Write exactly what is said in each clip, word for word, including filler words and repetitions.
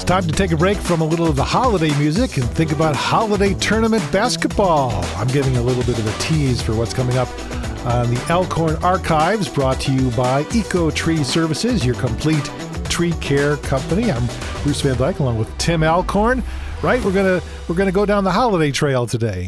Time to take a break from a little of the holiday music and think about holiday tournament basketball. I'm giving a little bit of a tease for what's coming up on the Elkhorn Archives, brought to you by Eco Tree Services, your complete tree care company. I'm Bruce Van Dyke along with Tim Alcorn. Right, we're gonna we're gonna go down the holiday trail today.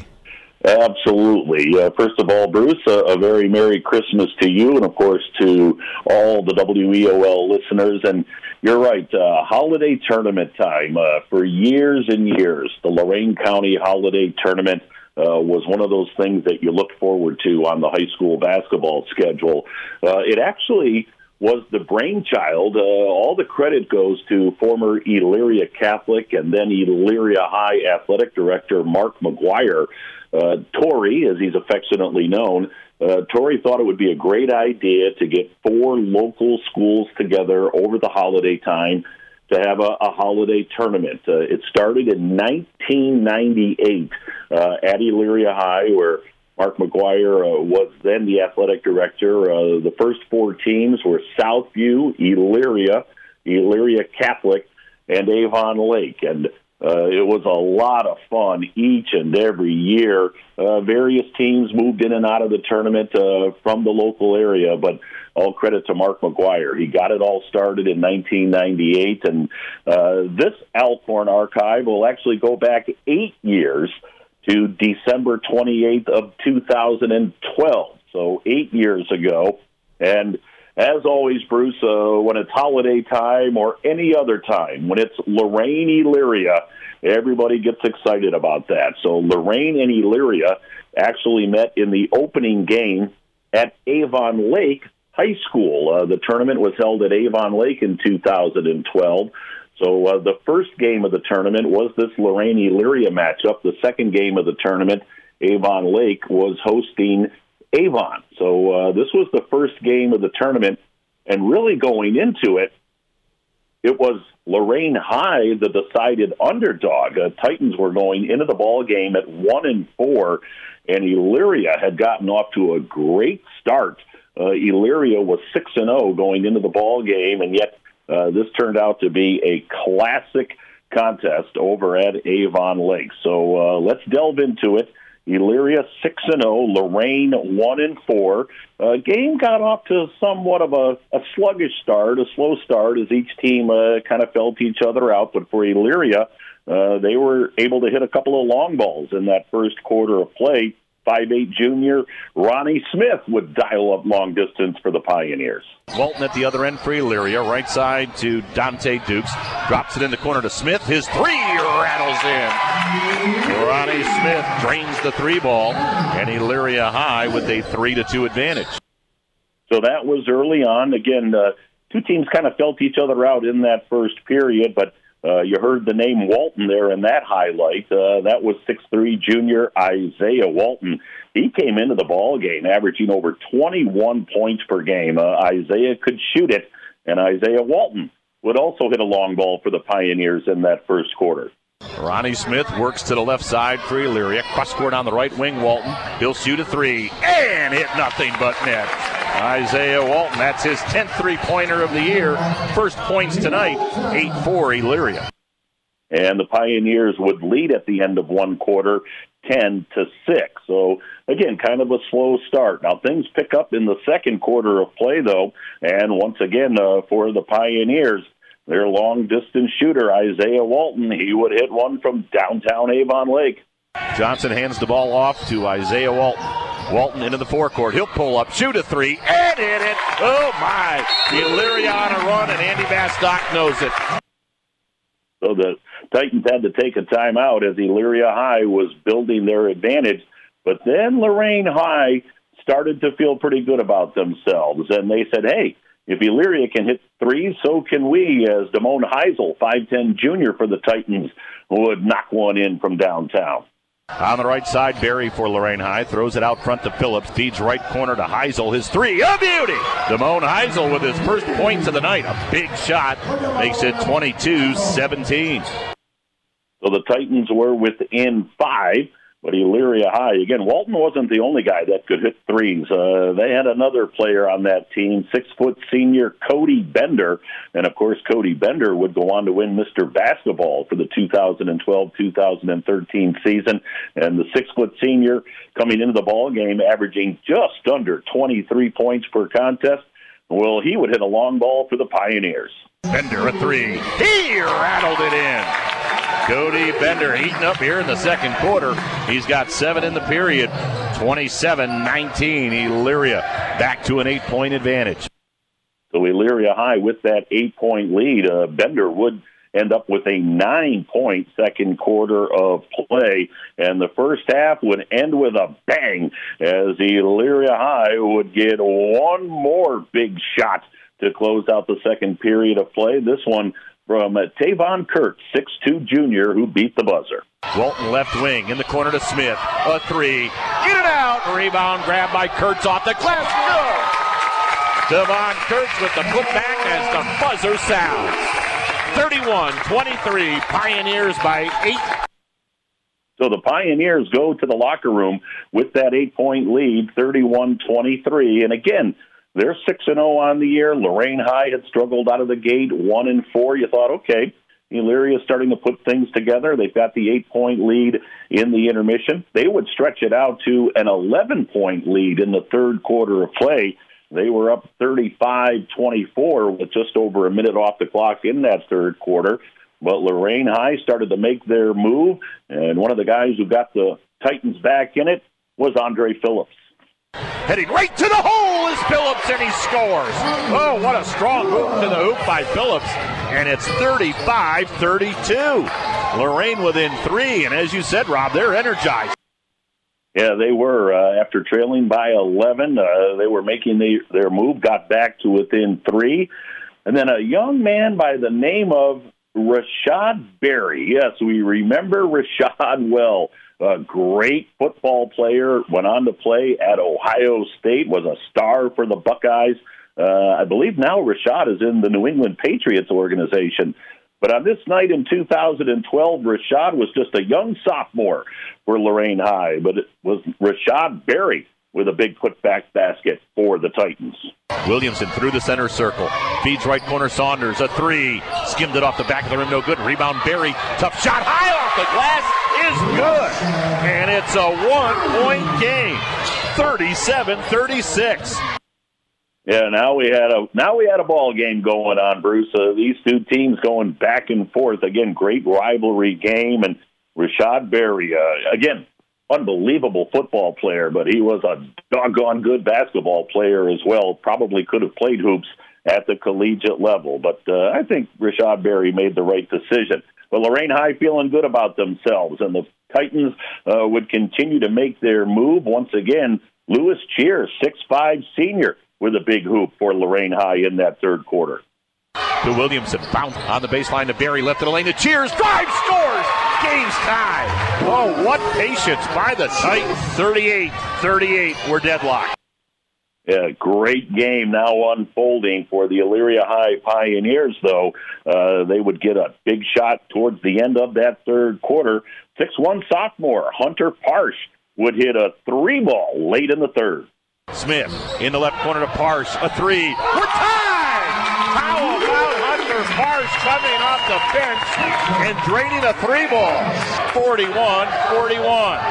Absolutely. Uh, first of all, Bruce, uh, a very Merry Christmas to you and, of course, to all the W E O L listeners. And you're right, uh, holiday tournament time. Uh, for years and years, the Lorain County Holiday Tournament uh, was one of those things that you looked forward to on the high school basketball schedule. Uh, it actually was the brainchild. Uh, all the credit goes to former Elyria Catholic and then Elyria High Athletic Director Mark McGuire. Uh, Torrey, as he's affectionately known, uh, Torrey thought it would be a great idea to get four local schools together over the holiday time to have a, a holiday tournament. Uh, it started in nineteen ninety-eight uh, at Elyria High, where Mark McGuire uh, was then the athletic director. Uh, the first four teams were Southview, Elyria, Elyria Catholic, and Avon Lake. And Uh, it was a lot of fun each and every year. Uh, various teams moved in and out of the tournament uh, from the local area, but all credit to Mark McGuire. He got it all started in nineteen ninety-eight, and uh, this Alcorn Archive will actually go back eight years to December twenty-eighth of two thousand twelve, so eight years ago. And as always, Bruce, uh, when it's holiday time or any other time, when it's Lorain Elyria, everybody gets excited about that. So Lorain and Elyria actually met in the opening game at Avon Lake High School. Uh, the tournament was held at Avon Lake in two thousand twelve. So uh, the first game of the tournament was this Lorain Elyria matchup. The second game of the tournament, Avon Lake was hosting Avon. So uh, this was the first game of the tournament, and really going into it, it was Lorain High, the decided underdog. Uh, Titans were going into the ball game at one and four, and Elyria had gotten off to a great start. Uh, Elyria was six and zero going into the ball game, and yet uh, this turned out to be a classic contest over at Avon Lake. So uh, let's delve into it. Elyria six and zero, Lorain one and four. Uh, game got off to somewhat of a, a sluggish start, a slow start, as each team uh, kind of felt each other out. But for Elyria, uh, they were able to hit a couple of long balls in that first quarter of play. five eight junior Ronnie Smith would dial up long distance for the Pioneers. Walton at the other end for Elyria, right side to Dante Dukes. Drops it in the corner to Smith. His three rattles in. Ronnie Smith drains the three ball, and Elyria High with a three to two advantage. So that was early on. Again, uh, two teams kind of felt each other out in that first period, but Uh, you heard the name Walton there in that highlight. Uh, that was six three junior Isaiah Walton. He came into the ball game averaging over twenty-one points per game. Uh, Isaiah could shoot it, and Isaiah Walton would also hit a long ball for the Pioneers in that first quarter. Ronnie Smith works to the left side for Elyria. Cross court on the right wing, Walton. He'll shoot a three and hit nothing but net. Isaiah Walton, that's his tenth three-pointer of the year. First points tonight, eight four Elyria. And the Pioneers would lead at the end of one quarter, ten to six. So, again, kind of a slow start. Now, things pick up in the second quarter of play, though, and once again, uh, for the Pioneers, their long-distance shooter, Isaiah Walton, he would hit one from downtown Avon Lake. Johnson hands the ball off to Isaiah Walton. Walton into the forecourt. He'll pull up, shoot a three, and hit it. Oh, my. Elyria on a run, and Andy Bastock knows it. So the Titans had to take a timeout as Elyria High was building their advantage. But then Lorain High started to feel pretty good about themselves, and they said, hey, if Elyria can hit threes, so can we, as Damone Heisel, five ten junior for the Titans, would knock one in from downtown. On the right side, Berry for Lorain High. Throws it out front to Phillips. Feeds right corner to Heisel. His three, a beauty! Damone Heisel with his first points of the night. A big shot. Makes it twenty-two seventeen. So the Titans were within five But Elyria High, again, Walton wasn't the only guy that could hit threes. Uh, they had another player on that team, six-foot senior Cody Bender. And, of course, Cody Bender would go on to win Mister Basketball for the two thousand twelve two thousand thirteen season. And the six-foot senior coming into the ball game, averaging just under twenty-three points per contest. Well, he would hit a long ball for the Pioneers. Bender, a three. He rattled it in. Cody Bender heating up here in the second quarter. He's got seven in the period. twenty-seven nineteen. Elyria back to an eight-point advantage. So Elyria High with that eight-point lead. Uh, Bender would end up with a nine-point second quarter of play. And the first half would end with a bang as Elyria High would get one more big shot to close out the second period of play. This one from uh, Tavon Kurtz, six two junior, who beat the buzzer. Walton left wing in the corner to Smith. A three. Get it out. Rebound grab by Kurtz off the glass. No. Tavon Kurtz with the putback as the buzzer sounds. thirty-one twenty-three. Pioneers by eight. So the Pioneers go to the locker room with that eight-point lead, thirty-one twenty-three. And again, they're six and oh on the year. Lorain High had struggled out of the gate, one and four. You thought, okay, Elyria is starting to put things together. They've got the eight-point lead in the intermission. They would stretch it out to an eleven-point lead in the third quarter of play. They were up thirty-five twenty-four with just over a minute off the clock in that third quarter. But Lorain High started to make their move, and one of the guys who got the Titans back in it was Andre Phillips. Heading right to the hole is Phillips, and he scores. Oh, what a strong move to the hoop by Phillips. And it's thirty-five thirty-two. Lorain within three, and as you said, Rob, they're energized. Yeah, they were. Uh, after trailing by eleven, uh, they were making the, their move, got back to within three. And then a young man by the name of Rashad Berry. Yes, we remember Rashad well. A great football player, went on to play at Ohio State, was a star for the Buckeyes. Uh, I believe now Rashad is in the New England Patriots organization. But on this night in two thousand twelve, Rashad was just a young sophomore for Lorain High, but it was Rashad Berry with a big putback basket for the Titans. Williamson through the center circle. Feeds right corner Saunders. A three. Skimmed it off the back of the rim. No good. Rebound Berry. Tough shot. High off the glass is good. And it's a one-point game. thirty-seven thirty-six. Yeah, now we had a now we had a ball game going on, Bruce. Uh, these two teams going back and forth. Again, great rivalry game. And Rashad Berry, uh, again, unbelievable football player, but he was a doggone good basketball player as well. Probably could have played hoops at the collegiate level. But uh, I think Rashad Berry made the right decision. But Lorain High feeling good about themselves, and the Titans uh, would continue to make their move. Once again, Lewis Cheers, six five senior, with a big hoop for Lorain High in that third quarter. To Williamson, bounce on the baseline to Berry, left of the lane to Cheers, drive, scores! Game's tied. Oh, what patience by the Titans. thirty-eight thirty-eight, we're deadlocked. Yeah, great game now unfolding for the Elyria High Pioneers, though. Uh, they would get a big shot towards the end of that third quarter. six one sophomore Hunter Parsh would hit a three ball late in the third. Smith in the left corner to Parsh, a three. We're tied! How about Hunter Parsh coming off the bench and draining a three ball? forty-one forty-one.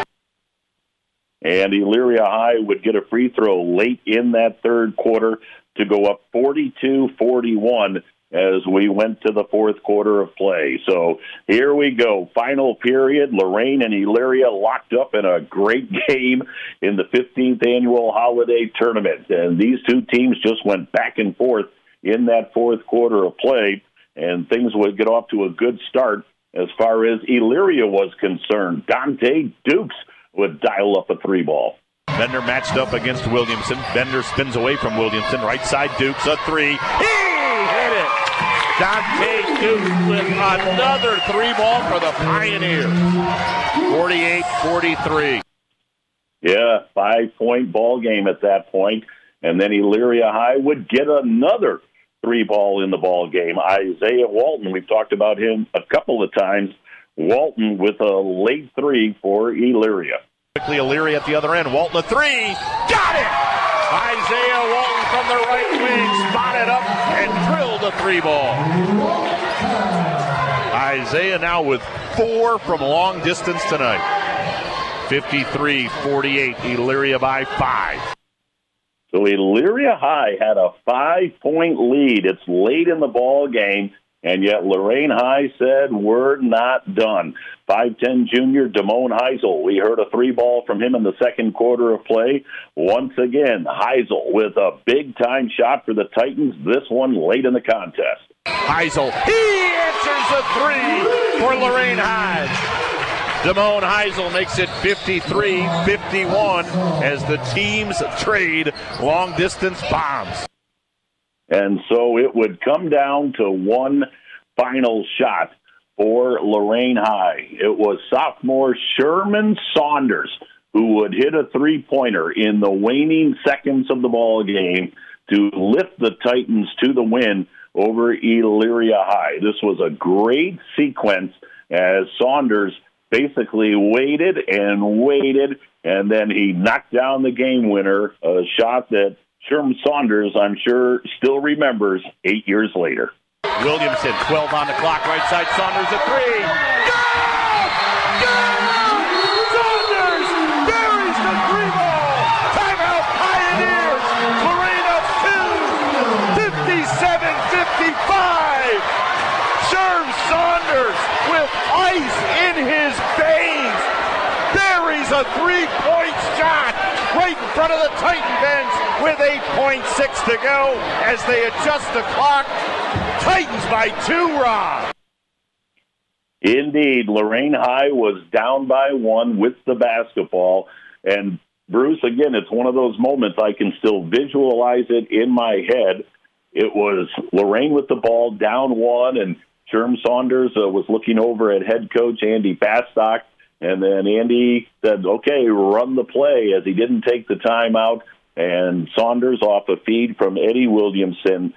And Elyria High would get a free throw late in that third quarter to go up forty-two forty-one as we went to the fourth quarter of play. So here we go. Final period. Lorain and Elyria locked up in a great game in the fifteenth annual holiday tournament. And these two teams just went back and forth in that fourth quarter of play, and things would get off to a good start as far as Elyria was concerned. Dante Dukes would dial up a three ball. Bender matched up against Williamson. Bender spins away from Williamson. Right side Dukes, a three. He hit it! Dante Dukes with another three ball for the Pioneers. forty-eight forty-three. Yeah, five-point ball game at that point. And then Elyria High would get another three ball in the ball game. Isaiah Walton, we've talked about him a couple of times, Walton with a late three for Elyria. Quickly, Elyria at the other end. Walton a three. Got it! Isaiah Walton from the right wing spotted up and drilled a three ball. Isaiah now with four from long distance tonight. fifty-three forty-eight, Elyria by five. So Elyria High had a five-point lead. It's late in the ball game, and yet Lorraine High said, we're not done. five ten junior Damone Heisel. We heard a three ball from him in the second quarter of play. Once again, Heisel with a big-time shot for the Titans, this one late in the contest. Heisel, he answers a three for Lorraine High. Damone Heisel makes it fifty-three fifty-one as the teams trade long-distance bombs. And so it would come down to one final shot for Lorraine High. It was sophomore Sherman Saunders who would hit a three-pointer in the waning seconds of the ball game to lift the Titans to the win over Elyria High. This was a great sequence as Saunders basically waited and waited, and then he knocked down the game winner, a shot that Sherman Saunders, I'm sure, still remembers eight years later. Williamson, twelve on the clock, right side, Saunders a three. Go! Go! Saunders buries the three ball. Timeout Pioneers. Lorraine up two. fifty-seven fifty-five. Sherm Saunders with ice in his veins buries a three-point shot right in front of the Titan bench with eight point six to go as they adjust the clock. Titans by two, Rob. Indeed, Lorraine High was down by one with the basketball. And, Bruce, again, it's one of those moments I can still visualize it in my head. It was Lorraine with the ball down one, and Sherm Saunders uh, was looking over at head coach Andy Bastock. And then Andy said, okay, run the play, as he didn't take the timeout. And Saunders, off a feed from Eddie Williamson,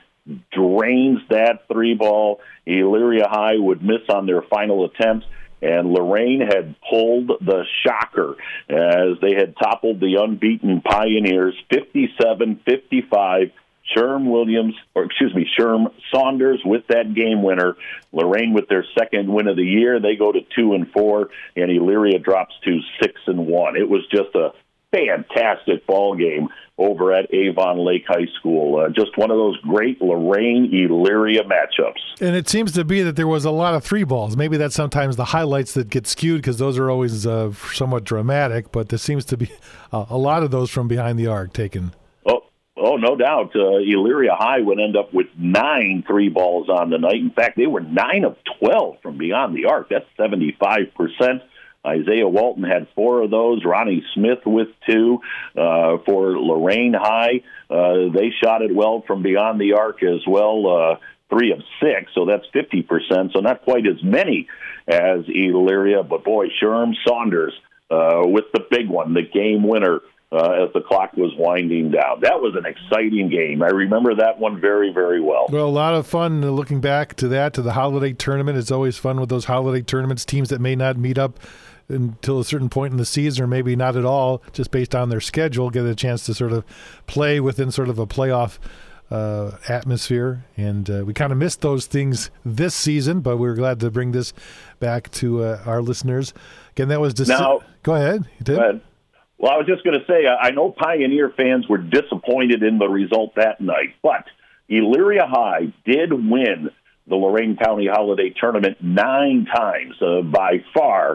drains that three ball. Elyria High would miss on their final attempt, and Lorraine had pulled the shocker as they had toppled the unbeaten Pioneers fifty-seven fifty-five. Sherm Williams, or excuse me, Sherm Saunders with that game winner. Lorraine with their second win of the year. They go to two and four, and Elyria drops to six and one. It was just a fantastic ball game over at Avon Lake High School. Uh, just one of those great Lorraine-Elyria matchups. And it seems to be that there was a lot of three balls. Maybe that's sometimes the highlights that get skewed because those are always uh, somewhat dramatic, but there seems to be a, a lot of those from behind the arc taken. Oh, oh, no doubt. Uh, Elyria High would end up with nine three balls on the night. In fact, they were nine of twelve from beyond the arc. That's seventy-five percent. Isaiah Walton had four of those. Ronnie Smith with two uh, for Lorraine High. Uh, they shot it well from beyond the arc as well, uh, three of six, so that's fifty percent, so not quite as many as Elyria. But, boy, Sherm Saunders uh, with the big one, the game winner, Uh, as the clock was winding down. That was an exciting game. I remember that one very, very well. Well, a lot of fun looking back to that, to the holiday tournament. It's always fun with those holiday tournaments, teams that may not meet up until a certain point in the season or maybe not at all, just based on their schedule, get a chance to sort of play within sort of a playoff uh, atmosphere. And uh, we kind of missed those things this season, but we were glad to bring this back to uh, our listeners. Again, that was... Dec- now, go ahead. You did? Go ahead. Well, I was just going to say, I know Pioneer fans were disappointed in the result that night, but Elyria High did win the Lorain County Holiday Tournament nine times, uh, by far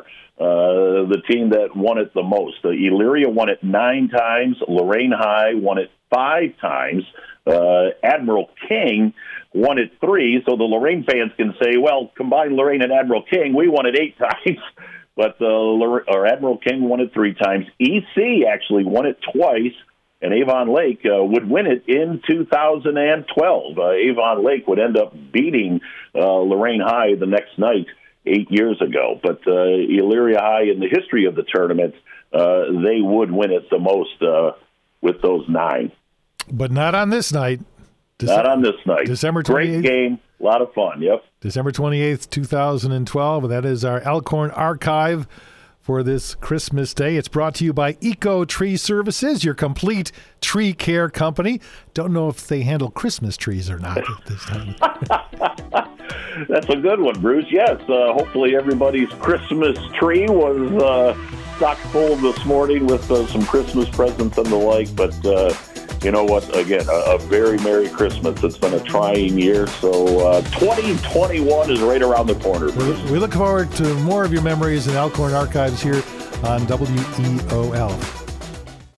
uh, the team that won it the most. Uh, Elyria won it nine times. Lorain High won it five times. Uh, Admiral King won it three, so the Lorain fans can say, well, combine Lorain and Admiral King, we won it eight times. But uh, or Admiral King won it three times. E C actually won it twice, and Avon Lake uh, would win it in two thousand twelve. Uh, Avon Lake would end up beating uh, Lorraine High the next night eight years ago. But uh, Elyria High, in the history of the tournament, uh, they would win it the most uh, with those nine. But not on this night. Dece- not on this night. December twenty-eighth. Great game. A lot of fun, yep. December twenty-eighth, twenty twelve, and that is our Elkhorn Archive for this Christmas Day. It's brought to you by Eco Tree Services, your complete tree care company. Don't know if they handle Christmas trees or not at this time. That's a good one, Bruce. Yes, uh, hopefully everybody's Christmas tree was uh, stocked full this morning with uh, some Christmas presents and the like, but uh, you know what? Again, a, a very Merry Christmas. It's been a trying year, so uh, twenty twenty-one is right around the corner. We, we look forward to more of your memories in Elkhorn Archives here on W E O L.